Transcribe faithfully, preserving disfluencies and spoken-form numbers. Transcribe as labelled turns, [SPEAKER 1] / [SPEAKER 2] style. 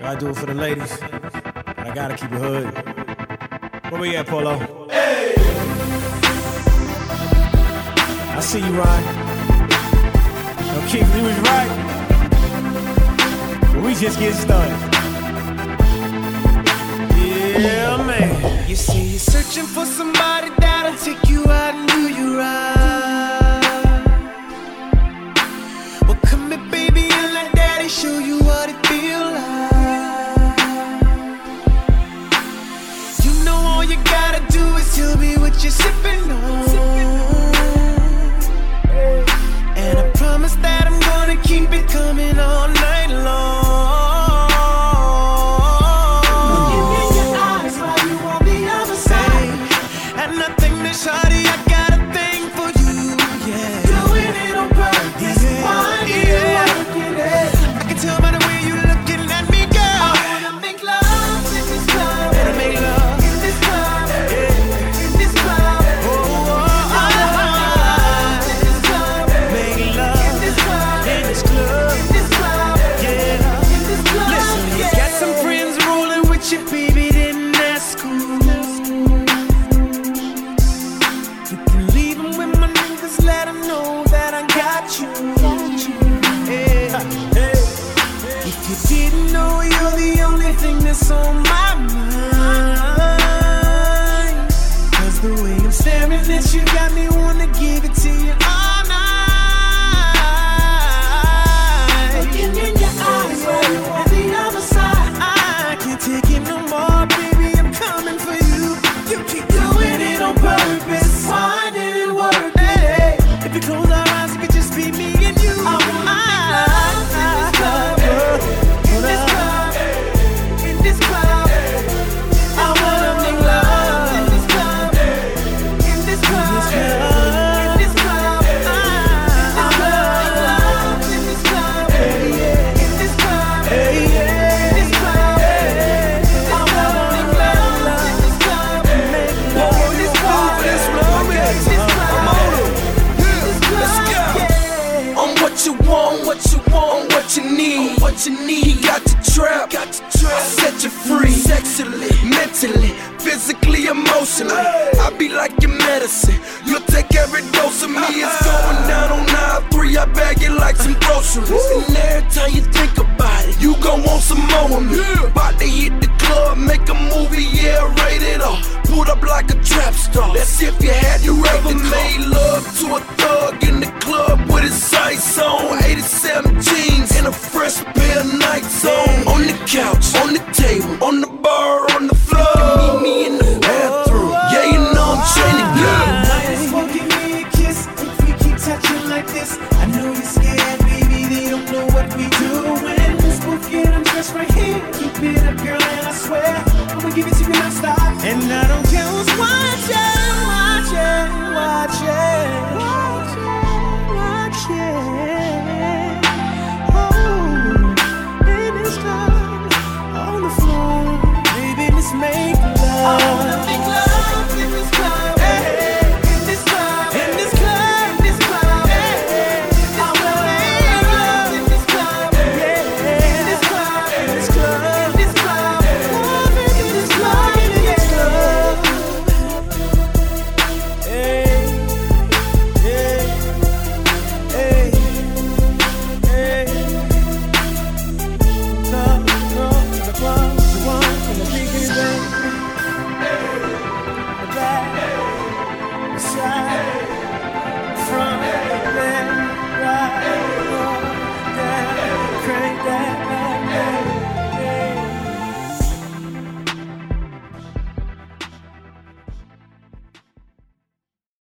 [SPEAKER 1] I do it for the ladies, but I gotta keep it hood. Where we at, Polo? Hey! I see you, Ryan. No, Keith, you was right. But we just getting started. Yeah, man.
[SPEAKER 2] You say you're searching for somebody that'll take you out and do you right. Well, come here, baby, and let daddy show you what it feel like. You know all you gotta do is tell me what you're sipping on. And I promise that I'm gonna keep it coming all night long. Shawty, I got a thing for you, yeah. Doing it on purpose, yeah, why yeah. I can tell by the way you looking at me, girl. I wanna make love in this club. Better make love in this club, yeah. In this club, oh, oh, oh. I wanna make love in this club. Make love in this club, in this club, in this club, yeah. In this club, listen, yeah. You got some friends rolling with you, baby, then that's cool. Let them know that I got you. Hey, hey. If you didn't know, you're the only thing that's on my mind. Cause the way I'm staring at you got me wanna give it to you all night. Looking in your eyes, right on the other side. I can't take it no more, baby, I'm coming for you. You keep doing it on purpose. Why did it work? If you close our eyes, it could just be me and you. I wanna make love in this club, in this club, in this club. I wanna make love in this club, in this club, in this club. I wanna make love in this club, in this club, in this club. I wanna make love in this club, make love in this club, in this club.
[SPEAKER 3] What you want, what you want, what you need, what you need. He got the trap, got the trap. Set you free, sexually, mentally, physically, emotionally. I be like your medicine. You'll take every dose of me. It's going down on nine three. I bag it like some groceries. And every time you think about it, you gon' want some more of me. About to hit the club, make a movie, yeah, rated R. Pulled up like a trap star. That's if you had you ever made love to a thug in the club with his sights on. eighty-seven jeans and a fresh pair of Nikes on. On the couch, on the table, on the bar, on the floor. Meet me in the bathroom. Yeah, you know I'm trying to go.
[SPEAKER 2] Just won't give me a kiss if we keep touching like this. I know you're scared, baby. They don't know what we doing. Let's both get undressed right here. Keep it up, girl, and I swear I'ma give it to you non-stop. And I don't care who's watching, watching, watching.